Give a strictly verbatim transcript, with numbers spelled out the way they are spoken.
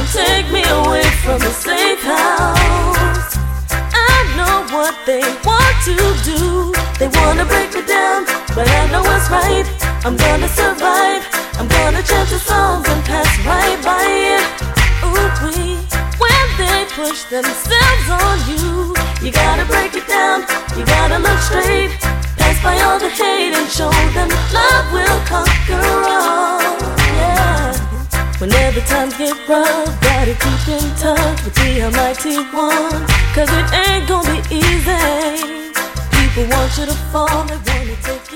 take me away from the safe house. I know what they want to do. They wanna break me down, but I know what's right. I'm gonna survive. I'm gonna chant the songs and pass right by it. Ooh-wee. When they push themselves on you, you gotta break it down. You gotta look straight. Pass by all the hate and show them love will conquer all. Yeah. Whenever times get rough, gotta keep in touch with the Almighty One, 'cause it ain't gonna be easy. People want you to fall, they wanna take